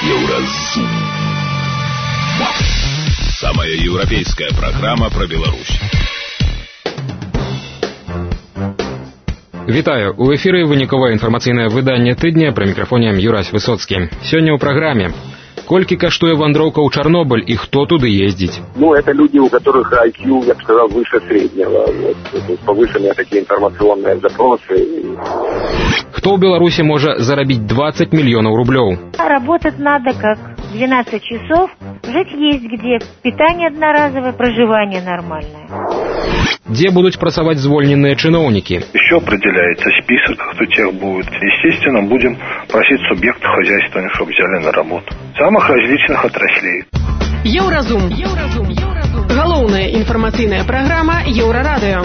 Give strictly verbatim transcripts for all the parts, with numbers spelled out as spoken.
Еўразум. Самая европейская программа про Беларусь. Вітаю, у эфіры выніковае інфармацыйнае выданне тыдня, пры мікрафоне Юрась Высоцкі. Сёння ў праграме. Колькі каштуе вандроўка ў Чарнобыль и кто туда ездить? Ну, это люди, у которых ай кью, я бы сказал, выше среднего. Вот, повышенные такие информационные запросы. Кто в Беларуси может заработать двадцать миллионов рублей? Работать надо как двенадцать часов, жить есть где, питание одноразовое, проживание нормальное. Где будут працаваць звольненные чиновники? Еще определяется список, кто тех будет. Естественно, будем просить субъектов хозяйства, чтобы взяли на работу. Самых различных отраслей. Еўразум. Еўразум. Еўразум. Галоўная информационная программа Еўрарадио.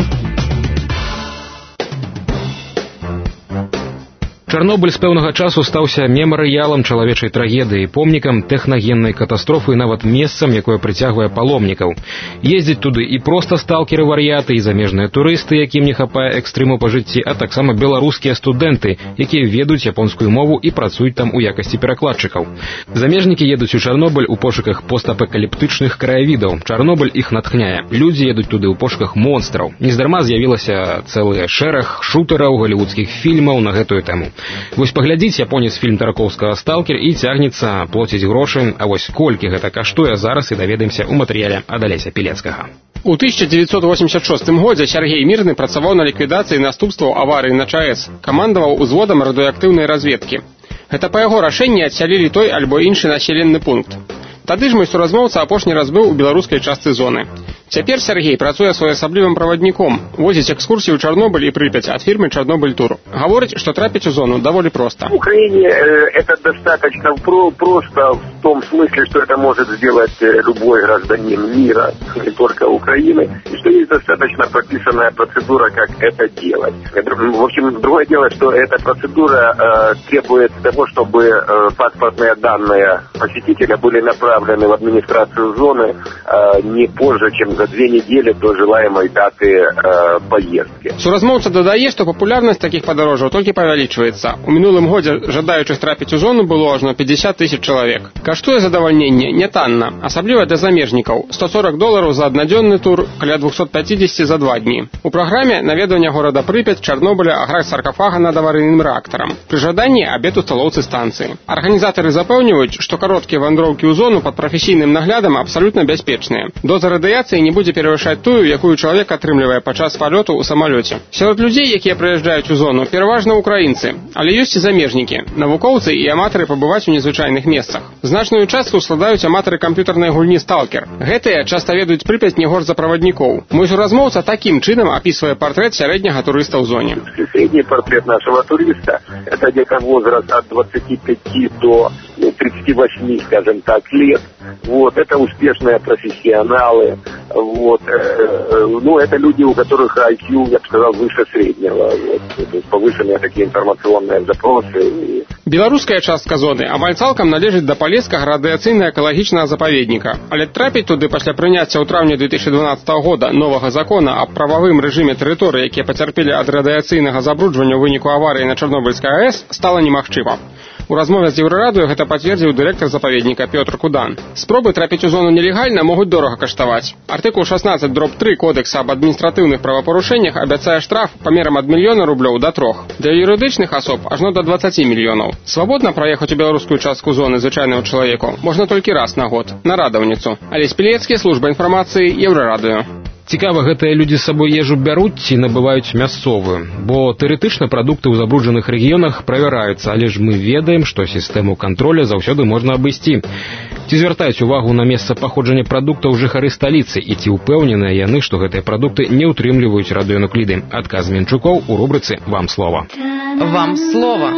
Чарнобыль з пэўнага часу стаўся мемарыялам чалавечай трагедыі, помнікам тэхнагеннай катастрофы і нават месцам, якое прыцягвае паломнікаў. Ездзяць туды і проста сталкеры-вар'яты, і замежныя турысты, якім не хапае экстрэму па жыцці, а таксама беларускія студэнты, якія ведаюць японскую мову і працуюць там у якасці перакладчыкаў. Замежнікі едуць у Чарнобыль у пошуках постапакаліптычных краявідаў. Чарнобыль іх натхняе. Людзі едуць туды ў пошуках монстраў. Нездарма з'явілася цэлы шэраг шутараў галівудскіх фільмаў на гэтую тэму. Вось паглядзіць японец фільм Тарковскага «Сталкер» і цягнецца плоціць грошы, а вось колькі гэта каштуе, зараз і даведаемся ў матэрыяле ад Алеся Пілецкага. У тысяча девятьсот восемьдесят шостым годзе Сергей Мирны працаваў на ліквідацыі наступстваў аварыі на ЧАЭС, камандаваў узводам радыеактыўнай разведкі. Гэта па яго рашэнні адсялілі той альбо іншы населенны пункт. Тады ж мой суразмоўца апошні раз быў у беларускай частцы зоны. Цяпер Сергей працуе своеасаблівым правадніком, возіць экскурсіі ў Чарнобыль і Прыпяць ад фірмы «Чарнобыль Тур». Говорить, что трапить в зону довольно просто. В Украине э, это достаточно про- просто в том смысле, что это может сделать э, любой гражданин мира, не только Украины, и что есть достаточно прописанная процедура, как это делать. В общем, другое дело, что эта процедура э, требует того, чтобы э, паспортные данные посетителя были направлены в администрацию зоны э, не позже, чем за две недели до желаемой даты э, поездки. Суразмоўца дадае, што папулярнасць такіх падарожжаў толькі павялічваецца. У мінулым годзе жадаючых трапіць у зону было ажно пятьдесят тысяч чалавек. Каштуе задавальненне не танна, асабліва для замежнікаў. сто сорок долараў за аднадзённы тур, каля двести пятьдесят за два дні. У праграме наведвання горада Прыпяць, Чарнобыля, аграць саркафага над аварыйным рэактарам. Пры жаданні абед у сталоўцы станцыі. Арганізатары запэўніваюць, што кароткія вандроўкі ў зону пад прафесійным наглядам абсалютна бяспечныя. Доза радыяцыі не будзе перавышаць тую, якую чалавек атрымлівае падчас палёту ў самалёце. Сярод людзей, якія прыязджаюць у зону, пераважна украінцы, але ёсць і замежнікі, навукоўцы і аматары пабываць у незвычайных месцах. Значную частку складаюць аматары камп'ютарнай гульні «Сталкер». Гэтыя часта ведаюць Прыпяць не горш за праваднікоў. Мой суразмоўца такім чынам апісвае партрэт сярэдняга турыста ў зоне. Средний портрет нашего туриста – это где-то возраст от двадцати пяти до тридцати восьми, скажем так, лет. Вот, это успешные профессионалы. Вот, э, ну, это люди, у которых ай кью, я бы сказал, выше среднего. Вот, то есть повышенные такие информационные запросы. Беларуская частка зоны амаль цалкам належыць да палескага радыацыйна-экалагічнага запаведніка. Але трапіць туды пасля прыняцця ў траўні две тысячи дванадцатого года новага закона аб прававым рэжыме тэрыторыі, якія пацярпелі ад радыацыйнага забруджвання ў выніку аварыі на Чарнобыльскай АЭС, стала немагчыма. У размове з Еўрарадыё гэта пацвердзіў дырэктар запаведніка Пётр Кудан. Спробы трапіць у зону нелегальна могуць дорага каштаваць. Артыкул шестнадцать дробь три Кодекса об адміністратыўных правапарушэннях абяцае штраф памерам ад мільёна рублёў да трох. Для юрыдычных асоб ажно да двадцати мільёнаў. Свабодна праехаць у беларускую частку зоны звычайнаму чалавеку можна толькі раз на год, на радаўніцу. Алесь Пілецкі, служба інфармацыі, Еўрарадыё. Цікава, гэтыя людзі з сабой ежу бяруць ці набываюць мясцовую, бо тэарэтычна прадукты ў забруджаных рэгіёнах правяраюцца, але ж мы ведаем, што сістэму кантроля заўсёды можна абысці. Ці звяртаюць увагу на месца паходжання прадуктаў жыхары сталіцы і ці ўпэўненыя яны, што гэтыя прадукты не ўтрымліваюць радыенукліды? Адказ Менчукоў у рубрыцы «Вам слова». Вам слово.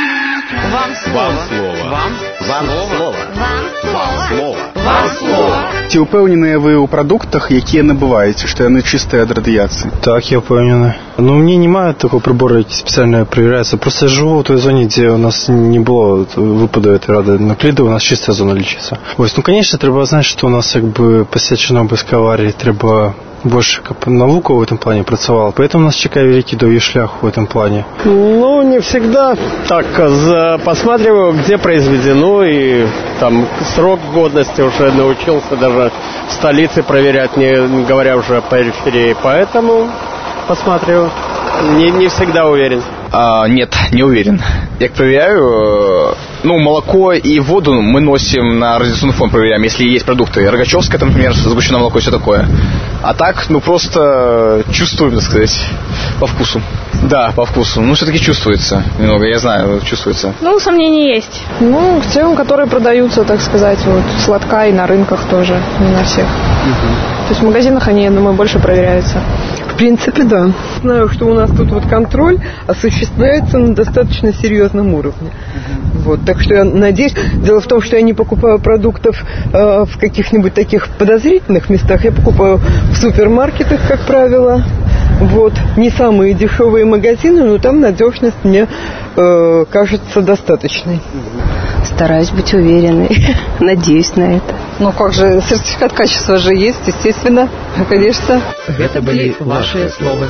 Вам слово. Вам слово. Вам слово. Вам слово. Вам слово. Ці ўпэўненыя вы ў прадуктах, якія набываеце, што яны чыстыя ад радыяцыі? Так, я уверен. Но у меня немає такого прибора, який спеціально проявляется. Просто я живу в той зоне, где у нас не было выпаду этой радионуклида, у нас чистая зона лечится. Ось, ну, конечно, треба знать, что у нас якби після Чорнобильської аварії треба больше как наука в этом плане працевала. Поэтому нас чекает великий довгий шлях в этом плане. Ну, не всегда так. Посматриваю, где происходит произведено, и там срок годности уже научился даже в столице проверять, не говоря уже о периферии. Поэтому посмотрю. Не, не всегда уверен. А, нет, не уверен. Я проверяю, ну, молоко и воду мы носим на радиационный фон, проверяем, если есть продукты. Рогачевское, там, например, сгущенное молоко и все такое. А так, ну, просто чувствуем, так сказать, по вкусу. Да, по вкусу. Ну, все-таки чувствуется немного, я знаю, чувствуется. Ну, сомнений есть. Ну, к тем, которые продаются, так сказать, вот, сладка и на рынках тоже, не на всех. Угу. То есть в магазинах они, я думаю, больше проверяются. В принципе, да. Знаю, что у нас тут вот контроль осуществляется на достаточно серьезном уровне. Вот, так что я надеюсь, дело в том, что я не покупаю продуктов э, в каких-нибудь таких подозрительных местах, я покупаю в супермаркетах, как правило. Вот, не самые дешевые магазины, но там надежность мне э, кажется достаточной. Стараюсь быть уверенной, надеюсь на это. Ну как же, сертификат качества же есть, естественно, конечно. Это были ваши слова.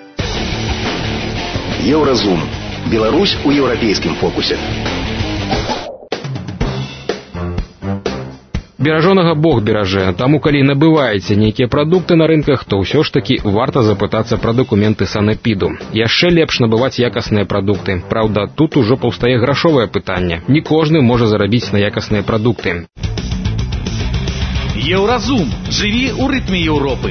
Еўразум. Беларусь у еўрапейскім фокусе. Беражонага Бог беражэ, таму калі набываеце нейкія прадукты на рынках, то ўсё ж такі варта запытацца пра дакументы санэпіду. Яшчэ лепш набываць якасныя прадукты. Праўда, тут ужо паўстае грашовае пытанне. Не кожны можа зарабіць на якасныя прадукты. Еўразум. Жыві ў рытме Еўропы.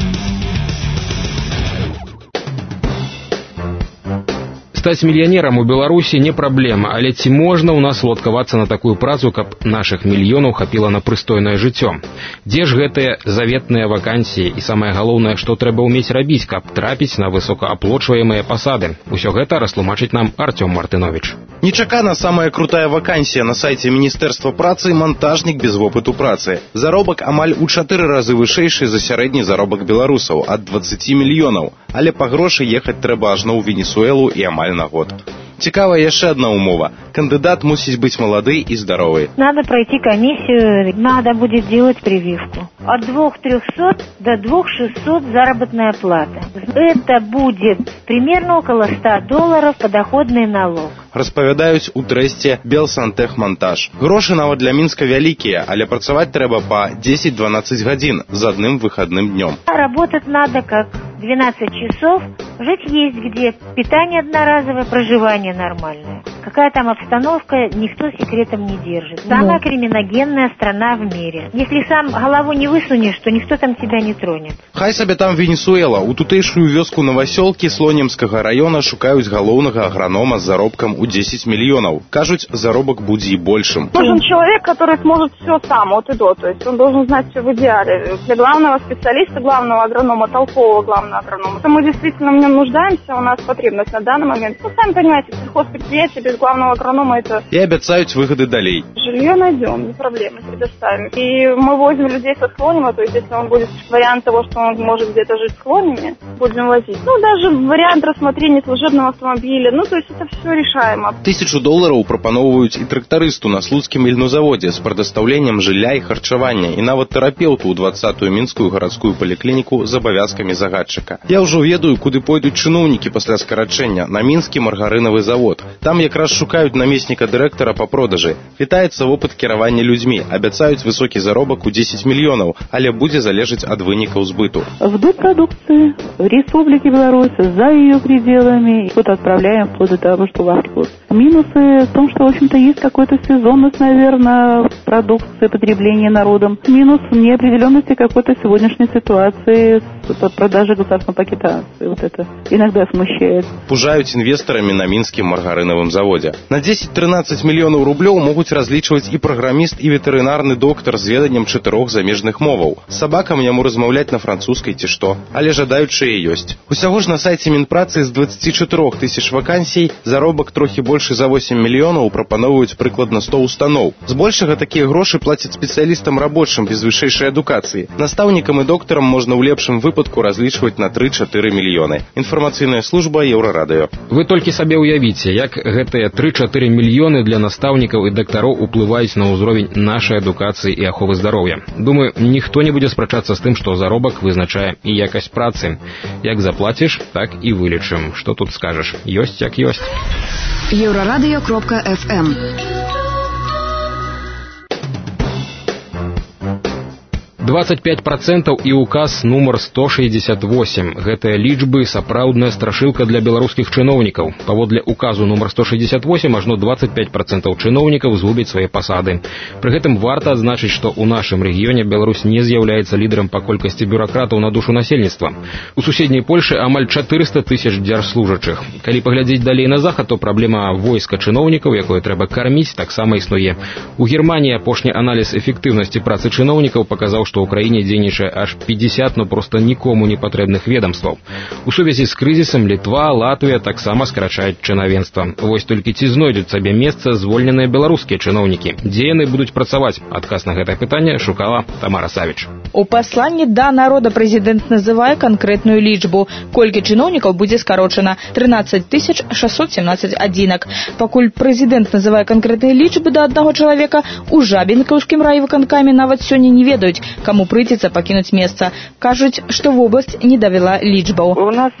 Стаць мільянерам у Беларусі не праблема, але ці можна ў нас уладкавацца на такую працу, каб нашых мільёнаў хапіла на прыстойнае жыццё? Дзе ж гэтыя заветныя вакансіі і самае галоўнае, што трэба ўмець рабіць, каб трапіць на высокааплочваемыя пасады? Усё гэта растлумачыць нам Артём Мартынович. Нечакана самая крутая вакансія на сайце Міністэрства працы монтажнік без вопыту працы. Заробак амаль у чатыры разы вышэйшы за сярэдні заробак беларусаў ад дваццаці мільёнаў, але па грошы ехаць трэба ажно ў Венесуэлу і амаль на год. Цікавая яшчэ одна умова. Кандидат мусить быть молодой и здоровой. Надо пройти комиссию, надо будет делать прививку. От двух трехсот до двух шестисот заработная плата. Это будет примерно около ста долларов подоходный налог. Распавядаюць у трэсце Белсантехмонтаж. Грошы нават для Мінска вялікія, але працаваць трэба па дзесяць-дванаццаць гадзін з адным выходным днем. Работать надо как двенадцать часов, жить есть где, питание одноразовое, проживание нормальное. Какая там обстановка, никто секретом не держит. Самая криминогенная страна в мире. Если сам голову не высунешь, то никто там тебя не тронет. Хай сабе там Венесуэла. У тутэйшую вёску Новасёлкі Слонімскага района шукаюць галоўнага агранома з заробкам у десять миллионов. Кажуть, заробок будет и большим. Нужен человек, который сможет все сам, от и до. То есть он должен знать все в идеале. Для главного специалиста, главного агронома, толкового главного агронома. Мы действительно в нем нуждаемся, у нас потребность на данный момент. Ну, сами понимаете, сельхозпредприятие без главного агронома это... И обещают выходы далей. Жилье найдем, не проблема, предоставим. И мы возим людей со Слонима, то есть если он будет вариант того, что он может где-то жить в Слониме, будем возить. Ну, даже вариант рассмотрения служебного автомобиля, ну, то есть это все решаемо. Тысячу долларов прапаноўваюць і трактарысту на слуцкім ільнозаводзе з прадастаўленнем жылля і харчавання, і нават тэрапеўту ў двадцатую мінскую гарадскую паліклініку з абавязкамі загадчыка. Я ўжо ведаю, куды пойдуць чыноўнікі пасля скарачэння, на мінскі маргарынавы завод. Там якраз шукаюць намесніка дырэктара па продажы. Вітаецца вопыт кіравання людзьмі, абяцаюць высокі заробак у десять мільёнаў, але будзе залежаць ад вынікаў збыту. Вдоль продукции в Республике Беларусь, за ее пределами, вот отправляем вплоть до того, что в Африку. Минусы в том, что, в общем-то, есть какая-то сезонность, наверное, продукции, потребления народом. Минус неопределенности какой-то сегодняшней ситуации с продажей государственного пакета акций. Вот это иногда смущает. Пужаюць інвестарамі на мінскім маргарынавым заводзе. На десять-тринадцать мільёнаў рублёў могуць разлічваць і праграміст, і ветэрынарны доктар з веданнем чатырох замежных моваў. З сабакам яму размаўляць на французскай ці што, але жадаючыя ёсць. Усяго ж на сайце Мінпрацы з двадцати чатырох тысяч вакансій заробак трохі больше за восемь мільёнаў прапаноўваюць прыкладна сто устаноў. Збольшага такія грошы плацяць спецыялістам рабочым без вышэйшай адукацыі. Настаўнікам і доктарам можна ў лепшым выпадку разлічваць на тры-чатыры мільёны. Інфармацыйная служба Еўрарадыё. Вы толькі сабе ўявіце, як гэтыя тры-чатыры мільёны для настаўнікаў і дактароў уплываюць на ўзровень нашай адукацыі і аховы здароўя. Думаю, ніхто не будзе спрачацца з тым, што заробак вызначае і якасць працы. Як заплаціш, так і вылечым. Што тут скажаш? Ёсць як ёсць. Еўрарадыё кропка эф эм. двадцать пять процентов і указ нумар сто шестьдесят восемь. Гэтыя лічбы сапраўдная страшылка для беларускіх чыноўнікаў. Паводле указу нумар сто шестьдесят восемь ажно двадцать пять процентов чыноўнікаў згубяць свае пасады. Пры гэтым варта адзначыць, што ў нашым рэгіёне Беларусь не з'яўляецца лідарам па колькасці бюракратаў на душу насельніцтва. У суседняй Польшы амаль чатырыста тысяч дзяржслужачых. Калі паглядзець далей на захад, то праблема войска чыноўнікаў, якое трэба карміць, таксама існуе. У Германії апошні аналіз эфектыўнасці працы чыноўнікаў паказаў, што ў краіне дзейнічае аж пятьдесят, но проста нікому не патрэбных ведомстваў. У сувязі з крызісам Літва, Латвія таксама скарачаюць чынавенства. Вось толькі ці знойдуць сабе месца звольненыя беларускія чыноўнікі? Дзе яны будуць працаваць? Адказ на гэтае пытанне шукала Тамара Савіч. У пасланні да народа прэзідэнт называе канкрэтную лічбу. Колькі чыноўнікаў будзе скарочана? тринадцать тысяч шестьсот семнадцать адзінак. Пакуль прэзідэнт называе канкрэтныя лічбы да аднаго чалавека, у Жабінкаўскім райвыканкаме нават сёння не ведаюць, каму прыйдзецца пакінуць месца. Кажуць, што вобласць не давела лічбаў. У нас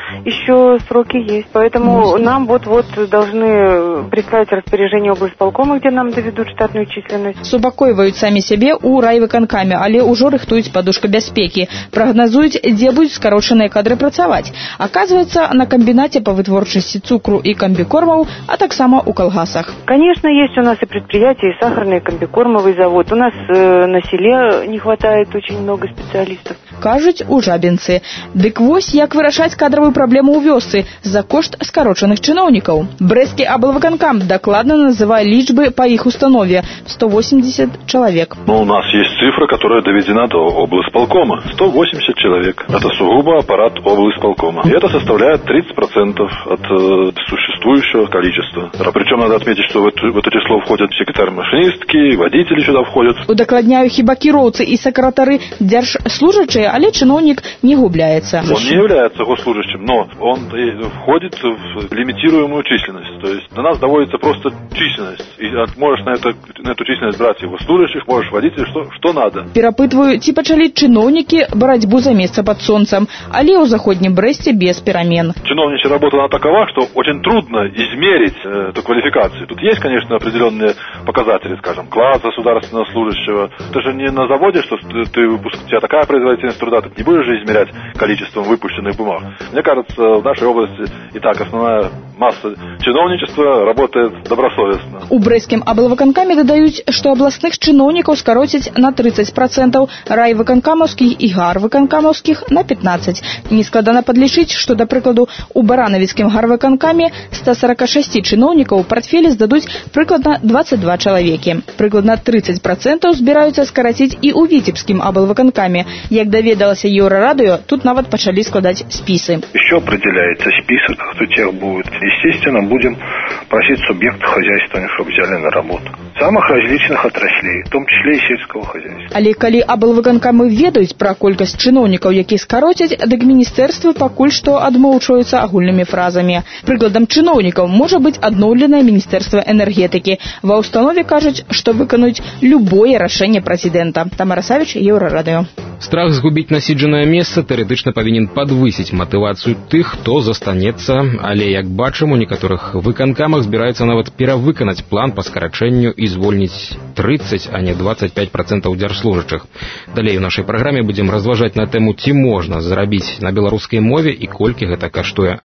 еще сроки есть, поэтому нам вот-вот должны прислать распоряжение облсполкома, где нам доведут штатную численность. Супакойваюць самі сябе ў райвыканкаме, але ўжо рыхтуюць падушку бяспекі. Прагназуюць, дзе будуць скарочаныя кадры працаваць. Аказваецца, на комбинате по вытворчасці цукру и комбикормов, а таксама у колгасах. Конечно, есть у нас и предприятия, и сахарный, и комбикормовый завод. У нас э, на селе не хватает очень много специалистов. Кажуць у Жабінцы. Дык вось як вырашаць кадровую праблему ў вёсцы за кошт скарочаных чыноўнікаў. Брэсцкі аблвыканкам дакладна называе лічбы по их установе – сто восемьдесят человек. Но у нас есть цифра, которая доведена до облсполкома. сто восемьдесят человек. Это сугубо аппарат облсполкома. И это составляет тридцать процентов от э, существующего количества. Причем надо отметить, что в это, в это число входят секретарь-машинистки, водители сюда входят. Удакладняю, хіба кіроўцы і сакратары дзяржслужачыя, але чыноўнік не губляецца. Он не является госслужащим, но он входит в лимитируемую численность. То есть до нас доводится просто численность. И можешь на, это, на эту численность брать его служащих, можешь водителей, что, что надо. Перапытваю, ці пачалі чыноўнікі барацьбу за месца под солнцем, але ў заходнім Брэсце без перамен. Чиновничья работа она такова, что очень трудно измерить э, эту квалификацию. Тут есть, конечно, определенные показатели, скажем, класс государственного служащего. Ты же не на заводе, что ты, ты выпуск, у тебя такая производительность труда, ты не будешь же измерять количеством выпущенных бумаг. Мне кажется, в нашей области и так основная масса чиновничества работает добросовестно. У Брэсцкім аблвыканкаме дадаюць, што абласных чыноўнікаў скароцяць на тридцать процентов, райвыканкамаўскіх і гарвыканкамаўскіх на пятнадцать. Нескладана падлічыць, што, да прыкладу, у Баранавіцкім гарвыканкаме ста сорок шесть чыноўнікаў партфелі здадуць прыкладна двадцать два чалавекі. Прыкладна тридцать процентов збіраюцца скараціць і ў Віцебскім аблвыканкаме. Як даведалася Еўрарадыё, тут нават пачалі складаць спісы. Еще определяется список, кто тех будет. Естественно, будем просить субъектов хозяйства, чтобы взяли на работу. Самых различных отраслей, в том числе и сельского хозяйства. Але калі аблвыканкамы ведаюць пра колькасць чыноўнікаў, якіх скароцяць, дык міністэрствы пакуль што адмоўчваюцца агульнымі фразамі. Прыкладам чыноўнікаў можа быць адноўленае міністэрства энергетыкі. Ва ўстанове кажуць, што выканаюць любое рашэнне прэзідэнта. Тамара Савіч, Еўрарадыё. Страх згубіць насіджанае месца тэарэтычна павінен падвысіць матывацыю тых, хто застанецца, але, як бачым, у некаторых выканкамах збіраецца нават перавыканаць план па скарачэнню і звольніць тридцать, а не двадцать пять процентов дзяржслужачых. Далей у нашай праграме будзем разважаць на тэму, ці можна зарабіць на беларускай мове і колькі гэта каштуе.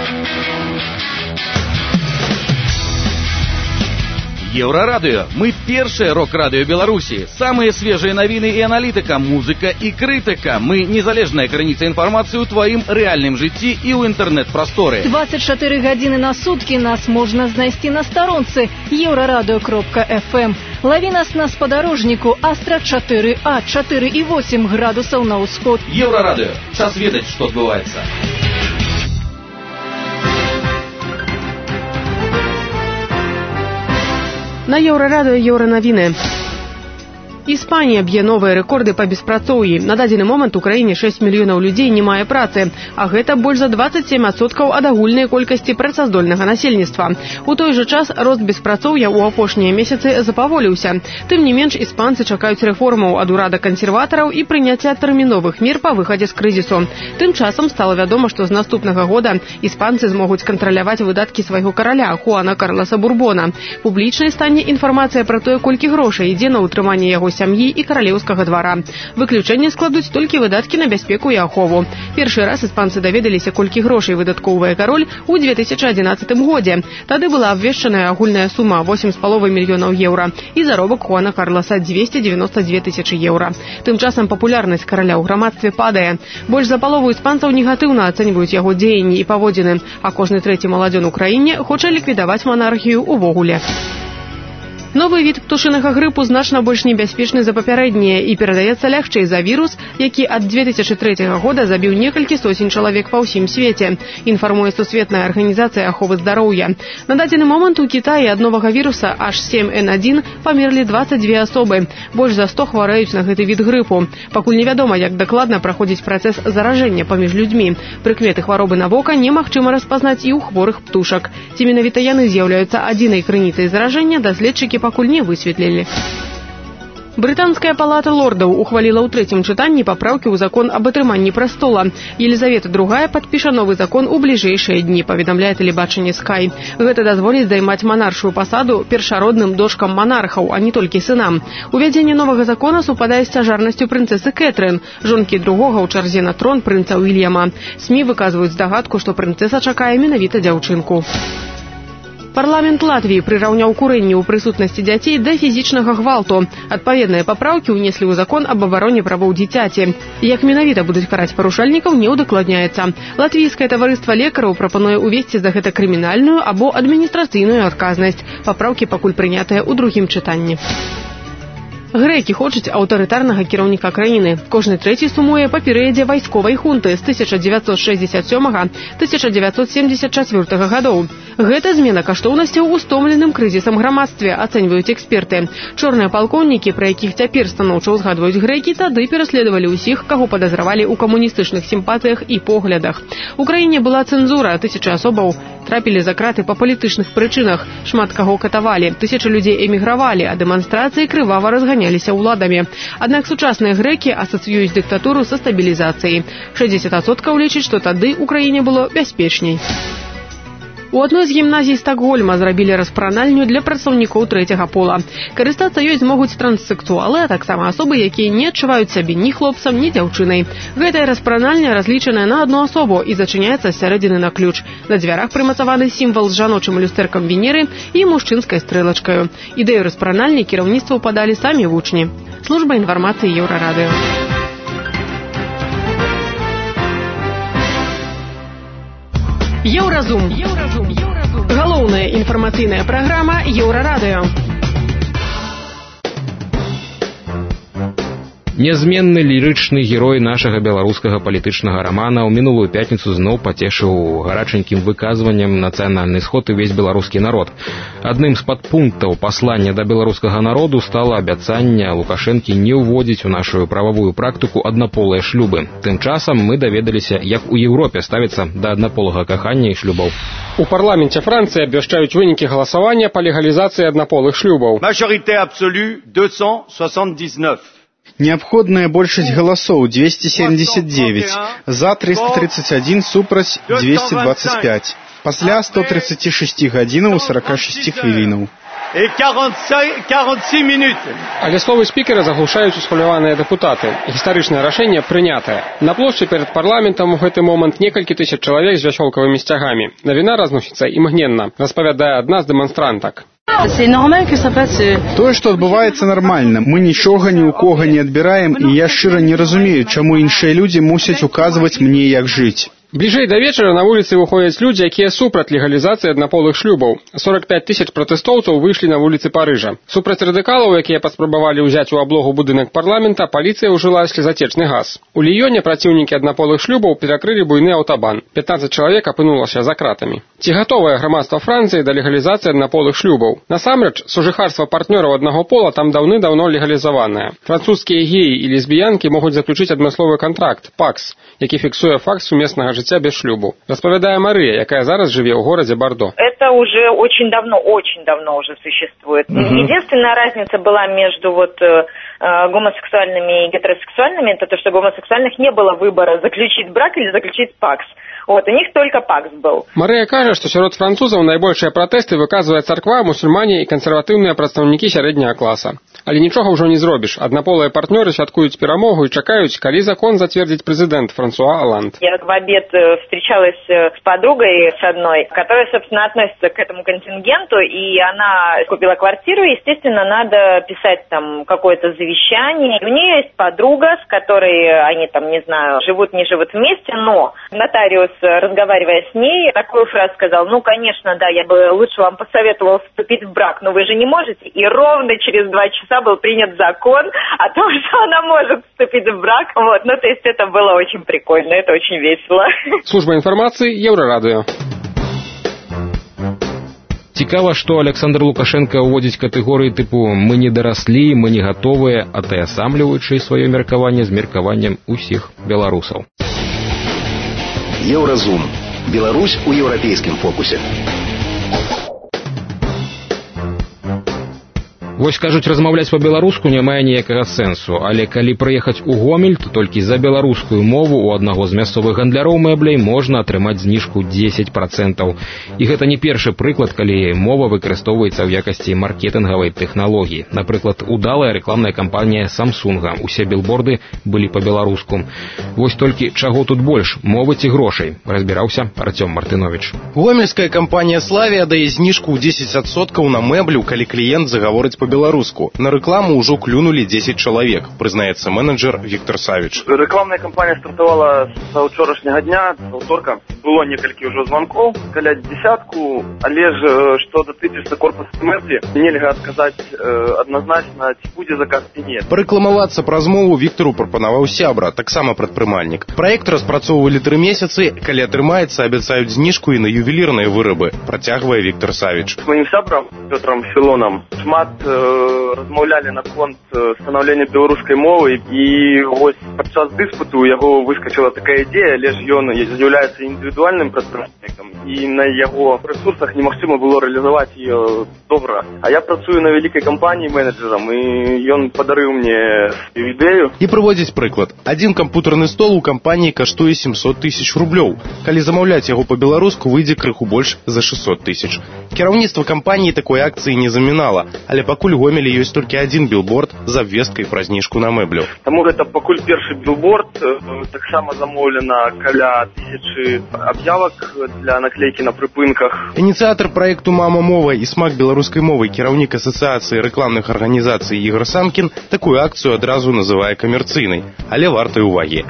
Еўрарадыё. Мы першае рок-радыё Беларусі. Самыя свежыя навіны і аналітыка, музыка і крытыка. Мы незалежная крыніца інфармацыі ў тваім рэальным жыцці і ў інтэрнэт-прасторы. двадцать четыре гадзіны на суткі нас можна знайсці на старонцы еўрарадыё кропка эф эм. Лаві нас на спадарожніку Астра четыре А, четыре і восемь градусаў на ўсход. Еўрарадыё. Час ведаць, што адбываецца. На Еўрарадыё Еўранавіны. Іспанія б'е новыя рэкорды па беспрацоўі. На дадзены момант у краіне шэсць мільёнаў людзей не мае працы, а гэта больш за двадцать семь адсоткаў ад агульнай колькасці працаздольнага насельніцтва. У той жа час рост беспрацоўя ў апошнія месяцы запаволіўся. Тым не менш, іспанцы чакаюць рэформаў ад урада кансерватараў і прыняцця тэрміновых мер па выхадзе з крызісу. Тым часам стала вядома, што з наступнага года іспанцы змогуць кантраляваць выдаткі свайго караля Хуана Карласа Бурбона. Публічнай стане інфармацыя пра тое, колькі грошай ідзе на ўтрыманне яго сям'і і каралеўскага двара. Выключэнне складуць толькі выдаткі на бяспеку і ахову. Першы раз іспанцы даведаліся, колькі грошай выдаткоўвае кароль у две тысячы адзінаццатым годзе. Тады была абвешчаная агульная сума восемь з паловай мільёнаў еўра і заробак Хуана Карласа дзвесце дзевяноста дзве тысячы еўра. Тым часам папулярнасць караля ў грамадстве падае. Больш за палову іспанцаў негатыўна ацэньваюць яго дзеянні і паводзіны, а кожны трэці маладзён у краіне хоча ліквідаваць манархію ўвогуле. Новы від птушынага грыпу значна больш небяспечны за папярэднія і перадаецца лягчэй за вірус, які ад две тысячы трэцяга года забіў некалькі сотень чалавек па ўсім свеце, інфармуе Сусветная арганізацыя аховы здароўя. На дадзены момант у Кітаі ад новага віруса аш сем эн адзін памерлі дваццаць дзве асобы. Больш за сто хварэюць на гэты від грыпу. Пакуль невядома, як дакладна праходзіць працэс заражэння паміж людзьмі. Прыкметы хваробы на вока немагчыма распазнаць і ў хворых птушак. Ці менавіта яны з'яўляюцца адзінай крыніцай заражэння, даследчыкі пакуль не высветлілі. Брытанская палата лордаў ухваліла ў трэцім чытанні папраўкі ў закон аб атрыманні прастола. Елізавета другая падпіша новы закон у бліжэйшыя дні, паведамляе тэлебачанне Скай. Гэта дазволіць займаць манаршую пасаду першародным дочкам манархаў, а не толькі сынам. Увядзенне новага закона супадае з цяжарнасцю прынцэсы Кэтрын, жонкі другога ў чарзе на трон прынца Уільяма. СМІ выказваюць здагадку, што прынцэса чакае менавіта дзяўчынку. Парламент Латвіі прыраўняў курэнне ў прысутнасці дзяцей да фізічнага гвалту. Адпаведныя папраўкі ўнеслі ў закон аб абароне правоў дзіцяці. Як менавіта будуць караць парушальнікаў, не ўдакладняецца. Латвійскае таварыства лекараў прапануе ўвесці за гэта крымінальную або адміністрацыйную адказнасць. Папраўкі пакуль прынятыя ў другім чытанні. Грэкі хочуць аўтарытарнага кіраўніка краіны. Кожны трэці сумуе па перыядзе вайсковай хунты з тысяча дзевяцьсот шэсцьдзесят сёмага - тысяча дзевяцьсот семьдесят чацвёртага гадоў. Гэта змена каштоўнасцяў у стомленым крызісам грамадстве, ацэньваюць эксперты. Чорныя палкоўнікі, пра якіх цяпер станоўча ўзгадваюць грэкі, тады пераследавалі ўсіх, каго падазравалі ў камуністычных сімпатыях і поглядах. У краіне была цэнзура, тысячы асобаў трапілі за краты па палітычных прычынах, шмат каго катавалі, тысячы людзей эмігравалі, а дэманстрацыі крывава разганяліся ўладамі. Аднак сучасныя грэкі асацыююць дыктатуру са стабілізацыяй. шэсцьдзесят адсоткаў лічаць, што тады ў краіне было бяспечней. У адной з гімназій Стакгольма зрабілі распранальню для прадстаўнікоў трэцяга пола. Карыстацца ёй змогуць транссексуалы, а таксама асобы, якія не адчуваюць сябе ні хлопцам, ні дзяўчынай. Гэтая распранальня разлічаная на адну асобу і зачыняецца з сярэдзіны на ключ. На дзвярах прымацаваны сімвал з жаночым люстэркам Венеры і мужчынскай стрэлачкаю. Ідэю распранальні кіраўніцтву падалі самі вучні. Служба інфармацыі Еўрарадыё. Еўразум. Галоўная інфармацыйная праграма Еўрарадыё. Нязменны лірычны герой нашага беларускага палітычнага рамана ў минулую пятніцу зноў пацешыў гараченькім выказваннем нацыянальны сход і весь беларускі народ. Адным з падпунктаў паслання да беларускага народу стала абяцанне Лукашэнкі не ўводзіць у нашу прававую практыку аднаполыя шлюбы. Тым часам мы даведаліся, як у Еўропе ставіцца да аднаполага кахання і шлюбаў. У парламенце Францыі абвяшчаюць вынікі галасавання па легалізацыі аднаполых шлюбаў. Мажорité absolue deux cent soixante-dix-neuf. Необходная большасць галасоў двести семьдесят девять, за триста тридцать один, супраць двести двадцать пять. Пасля сто тридцать шесть гадзінаў сорок шесть хвілінаў. Але словы спікера заглушаюць усхваляваныя дэпутаты. Гістарычнае рашэнне прынятае. На плошчы перад парламентам у гэты момант некалькі тысяч чалавек з вясёлкавымі сцягамі. Навіна разносіцца імгненна, распавядае адна з дэманстрантак. Тое, што адбываецца нармальна. Мы нічога ні ў кога не адбіраем, і я шчыра не разумею, чаму іншыя людзі мусяць указваць мне, як жыць. Бліжэй да вечара на вуліцы выходзяць людзі, якія супраць легалізацыі аднаполых шлюбаў. сорок пять тысяч пратэстоўцаў выйшлі на вуліцы Парыжа. Супраць радыкалаў, якія паспрабавалі ўзяць у аблогу будынак парламента, паліцыя ўжыла слезацечны газ. У Ліёне праціўнікі аднаполых шлюбаў перакрылі буйны аўтабан. пятнадцать чалавек апынулася за кратамі. Ці гатовае грамадства Францыі да легалізацыі аднаполых шлюбаў? Насамрэч, сужыхарства партнёраў аднаго пола там даўны-даўно легалізаванае. Французскія геі і лесбіянкі могуць заключыць адмысловы кантракт, пакс, які фіксуе факт сумеснага жыцця без шлюбу. Распавядае Марыя, якая зараз жыве ў горадзе Бордо. Это уже очень давно, очень давно уже существует. Угу. Единственная разница была между вот э, гомосексуальными и гетеросексуальными, это то, что гомосексуальных не было выбора заключить брак или заключить пакс. Вот, у них только пакс был. Марыя кажа, што сярод французаў найбольшыя пратэсты выказвае царква, мусульмане і кансерватыўныя прадстаўнікі сярэдняга класа. Але нічога ўжо не зробіш. Аднаполыя партнёры святкуюць перамогу і чакаюць, калі закон зацвердзіць прэзідэнт Франсуа Оланд. Я в обед встречалась с подругой с одной, которая, собственно, относится к этому контингенту, и она купила квартиру, естественно, надо писать там какое-то завещание. У нее есть подруга, с которой они там, не знаю, живут, не живут вместе, но нотариус, разговаривая с ней, такую фразу сказал: ну, конечно, да, я бы лучше вам посоветовал вступить в брак, но вы же не можете. И ровно через два часа был принят закон о том, что она может вступить в брак. Вот, ну, то есть это было очень прикольно, это очень весело. Служба информации Еврорадио. Цікава, што Александр Лукашенко ўводзіць катэгорыі тыпу «мы не дараслі, мы не гатовыя», атаясамліваючы сваё меркаванне з меркаваннем усіх беларусаў. Еўразум. Беларусь у еўрапейскім фокусе. Вось, кажуць, размаўляць па-беларуску не мае ніякага сэнсу, але калі прыехаць у Гомель, то толькі за беларускую мову у аднаго з мясцовых гандляроў мэбляй можна атрымаць зніжку дзесяць працэнтаў. І гэта не першы прыклад, калі мова выкарыстоўваецца ў якасці маркетынгавай тэхналогіі. Напрыклад, удалая рэкламная кампанія Samsung. Усе білборды былі па-беларуску. Вось толькі чаго тут больш, мовы ці грошай, разбіраўся Артём Мартынович. Гомельская кампанія «Славія» дае зніжку ў дзесяць адсоткаў на мэблю, калі кліент загаворыць па беларуску. На рекламу ўжо клюнули дзесяць чалавек, прызнаецца менеджер Віктор Савіч. Рекламная кампанія стартавала са ўчорашняга дня, з аўторка. Было некалькі ўжо званкоў, каля десятку, але ж што датычыцца корпуса смерти, нельга адказаць адназначна, ці будзе заказ ці не. Парэкламавацца праз мову Віктору прапанаваў сябра, таксама прадпрымальнік. Праект распрацоўвалі тры месяцы, калі атрымаецца, абяцаюць зніжку і на ювелірныя вырабы, працягвае Віктор Савіч. З маім сябрам Пётрам Філонам шмат размаўлялі наконт станаўлення беларускай мовы, і вось падчас дыспуту у яго выскачыла такая ідея, але ж ён з'яўляецца індывідуальным прадпрымальнікам, і на яго рэсурсах немагчыма было рэалізаваць ее добра. А я працую на вялікай кампаніі менеджерам, і ён падарыў мне ідэю. І прыводзіць прыклад. Адзін кампутарны стол у кампаніі каштуе сямсот тысяч рублёў. Калі замаўляць яго па-беларуску, выйдзе крыху больш за шэсцьсот тысяч. Кіраўніцтва кампаніі такой акцыі не замінала, але пакуль у Гомелі ёсць толькі адзін білборд з абвесткай пра зніжку на мэблю. Таму гэта пакуль першы білборд, таксама замоўлена каля тысячы аб'явак для наклейкі на прыпынках. Ініцыятар праекту «Мама мова» і смак беларускай мовы, кіраўнік асацыяцыі рэкламных арганізацый Ігор Самкін такую акцыю адразу называе камерцыйнай, але вартай увагі.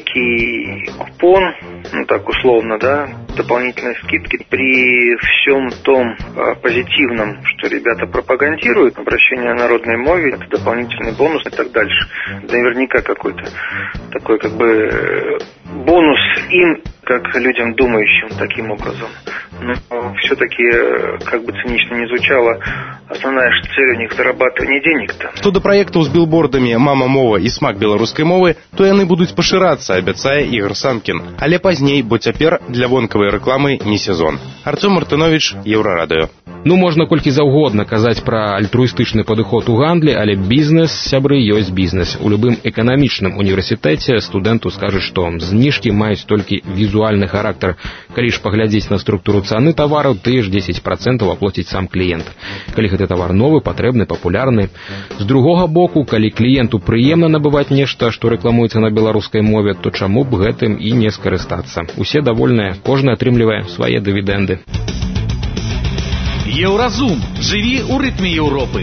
Некий купон, ну так условно, да, дополнительные скидки при всем том а, позитивном, что ребята пропагандируют, обращение о народной мове, это дополнительный бонус и так дальше. Наверняка какой-то такой как бы бонус им, как людям, думающим таким образом. Но все-таки, как бы цинично не звучало, основная же цель у них зарабатывание денег-то. Што да праектаў з білбордамі «Мама мова» і смак беларускай мовы, то яны будуць пашырацца, абяцае Ігор Самкін. Але пазней, бо цяпер для вонкавай рэкламы не сезон. Артём Мартынович, Еўрарадыё. Ну, можна колькі заўгодна казаць пра альтруістычны падыход у гандлі, але бізнес, сябры, ёсць бізнес. У любым эканамічным універсітэце студэнту скажуць, што зніжкі маюць толькі візуальны характар. Калі ж паглядзець на структуру цаны тавараў, тыя ж дзесяць працэнтаў аплоціць сам кліент. Калі гэты тавар новы, патрэбны, папулярны. З другога боку, калі кліенту прыемна набываць нешта, што рэкламуецца на беларускай мове, то чаму б гэтым і не скарыстацца? Усе давольныя, кожны атрымлівае свае дывідэнды. Еўразум. Жыві ў рытме Еўропы.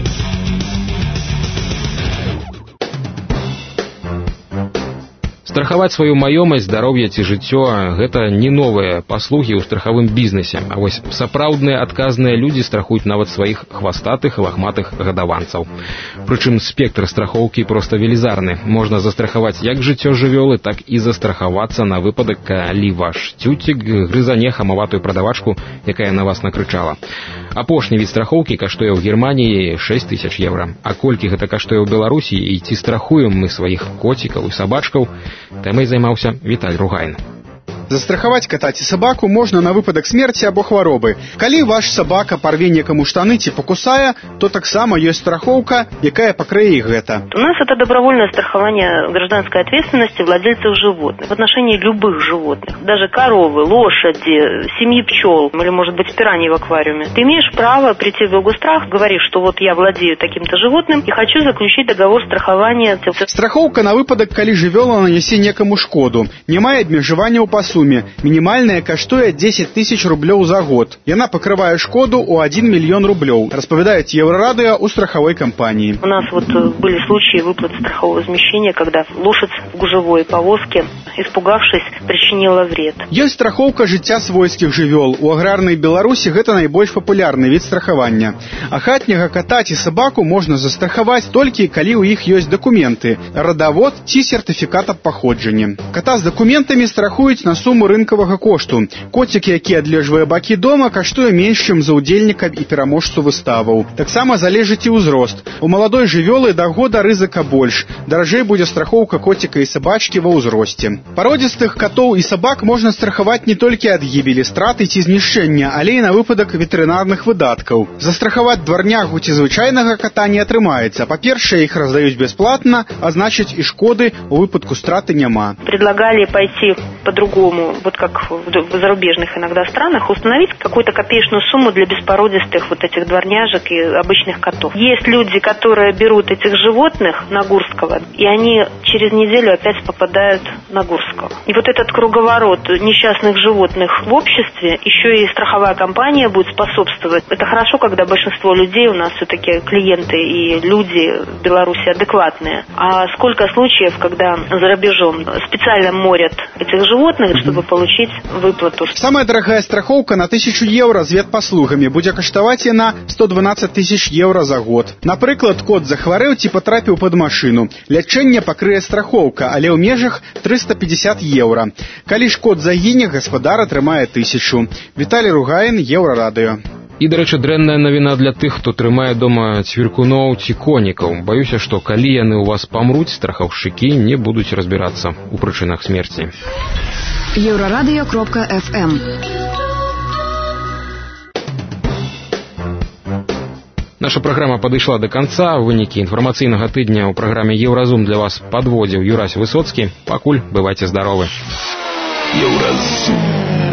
Страхаваць сваю маёмасць, здароўе ці жыццё – гэта не новыя паслугі ў страхавым бізнесе. А вось сапраўдныя адказныя людзі страхуюць нават сваіх хвастатых, лахматых гадаванцаў. Прычым спектр страхоўкі проста велізарны. Можна застрахаваць як жыццё жывёлы, так і застрахавацца на выпадак, калі ваш цюцік грызане хамаватую прадавачку, якая на вас накрычала. Апошні від страхоўкі каштуе ў Германіі шэсць тысяч еўра. А колькі гэта каштуе ў Беларусі і ці страхуем мы сваіх коцікаў і сабачкаў, тэмай займаўся Віталь Ругайн. Застрахаваць кота ці сабаку можна на выпадак смерці або хваробы. Калі ваш сабака парве некаму штаны ці покусае, то таксама ёсць страхоўка, якая пакрые і гэта. У нас это добровольное страхование гражданской ответственности владельцев животных в отношении любых животных, даже коровы, лошади, семьи пчел или, может быть, пираний в аквариуме. Ты имеешь право прийти в Гострах, говоришь, что вот я владею таким-то животным и хочу заключить договор страхования. Страхоўка на выпадак, калі жывёла нанясе некаму шкоду. Не мае абмежаванняў па суме. Мінімальная каштуе дзесяць тысяч рублёў за год. Яна пакрывае шкоду ў адзін мільён рублёў, распавядаюць Еўрарадыё у страховой компании. У нас вот были случаи выплаты страхового возмещения, когда лошадь в гужевой повозке, испугавшись, причинила вред. Ёсць страхоўка жыцця свойскіх жывёл. У аграрнай Беларусі гэта найбольш папулярны від страхавання. А хатняга кота ці сабаку можна застрахаваць толькі калі ў іх ёсць дакументы, радавод ці сертыфікат аб паходжанні. Кота з дакументамі страхуюць на суму рынкавага кошту. Коцік, які адлежвае бакі дома, каштуе менш, чым за ўдзельніка і пераможцу выставаў. Таксама залежыць і ўзрост. У маладой жывёлы да года рызыка больш. Даражэй будзе страхоўка коціка і сабачкі ва ўзросце. Пародзістых катоў і сабак можна страхаваць не толькі ад гібелі, страты ці знішчэння, але і на выпадак ветэрынарных выдаткаў. Застрахаваць дварнягу ці звычайнага кота не атрымаецца. Па-першае, іх раздаюць бясплатна, а значыць і шкоды у выпадку страты няма. Предлагали пойти по-другому, вот как в зарубежных иногда странах, установить какую-то копеечную сумму для беспородистых вот этих дворняжек и обычных котов. Есть люди, которые берут этих животных на Гурского, и они через неделю опять попадают на Гурского. И вот этот круговорот несчастных животных в обществе, еще и страховая компания будет способствовать. Это хорошо, когда большинство людей у нас все-таки клиенты и люди в Беларуси адекватные. А сколько случаев, когда за рубежом специально морят этих животных, чтобы получить выплату. Самая дорогая страховка на тысячу евро з ветпаслугамі будзе каштаваць яна сто дванадцать тысяч евро за год. Напрыклад, кот захварэў ці патрапіў пад машыну. Лячэнне пакрые страхоўка, але ў межах триста пятьдесят евро. Калі ж кот загіне, гаспадар атрымае тысячу. Віталий Ругаін, Еўрарадыё. І, дарэчы, дрэнная навіна для тых, хто трымае дома цвіркуноў ці конікаў. Баюся, што калі яны ў вас памруць, страхаўшчыкі не будуць разбірацца ў прычынах смерці. Еўрарадыё кропка эф эм. Наша праграма падышла да канца. Вынікі інфармацыйнага тыдня ў праграме «Еўразум» для вас падводзіў Юрась Высоцкі. Пакуль бывайце здаровы. Еўразум.